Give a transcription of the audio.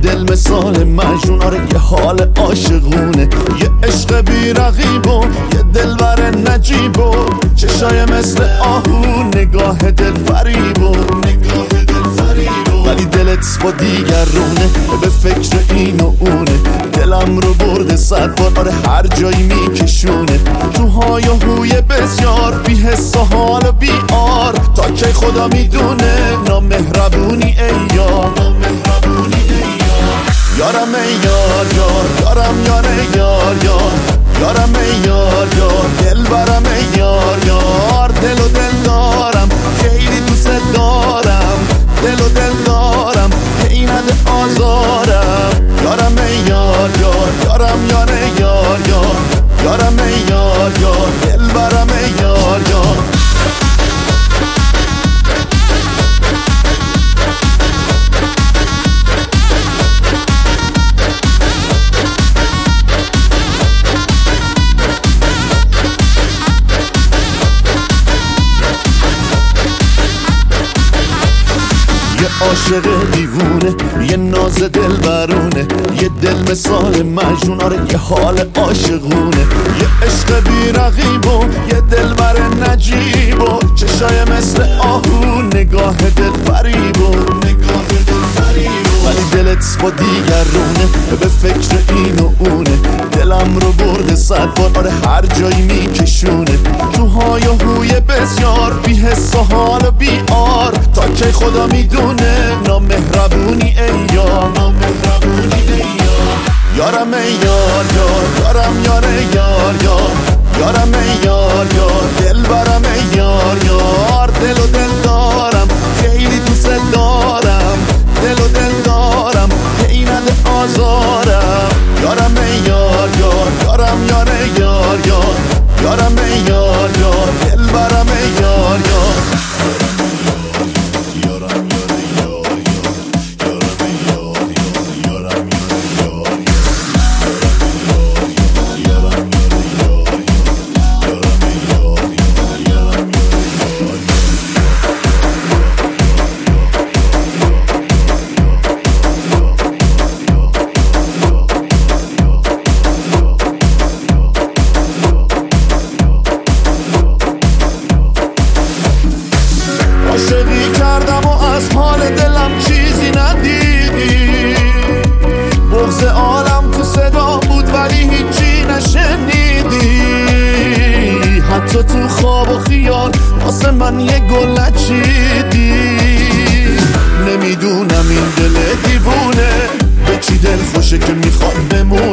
دل مثال مجنون، آره یه حال عاشقونه، یه عشق بی رقیب و یه دلبر نجیب و چشای مثل آهو، نگاه دل فریب و ولی دلت با دیگرونه، به فکر این و اونه، دلم رو برده 100 بار، آره هر جایی میکشونه، تو های و هوی بسیار، بی حس و حال و بی آر، تا که خدا میدونه نامهربونی ای یار، یارم ای یار یار، یارم یاره یار یار، یارم ای یار یار، دل برم ای یار یار، دل و دل دارم خیلی دوست دارم، دل و دل دارم هی نده آزارم، یارم ای یار یار، یارم یاره یار یار، یارم ای یار یار، دل برم ای یار یار. یه عاشق دیوونه، یه ناز دل برونه، یه دل مثال مجنون، آره یه حال عاشقونه، یه عشق بی رقیب و یه دلبر نجیب و چشای مثل آهو، نگاه دل فریب و ولی دلت با دیگرونه، به فکر این و اونه، دلم رو برده 100 بار، آره هر جایی میکشونه، تو های و هوی بسیار، بی حس و حال و بی آر، تا که خدا میدونه نامهربونی ای یار، یارم ای یار یار، یارم یاره یار یار، یارم ای یار یار، دل برم ای یار یار، دل و دل دارم خیلی دوست دارم، دل و دل دارم هی نده آزارم، یارم ای یار یار، یارم یاره یار یار، یارم ای یار یار، دل برم ای یار یار. عاشقی کردم و از حال دلم چیزی ندیدی، بغض عالم تو صدا بود ولی هیچی نشنیدی، حتی تو خواب و خیال واسه من یه گل نچیدی، نمیدونم این دل دیوونه به چی دل خوشه که میخواد بمونه.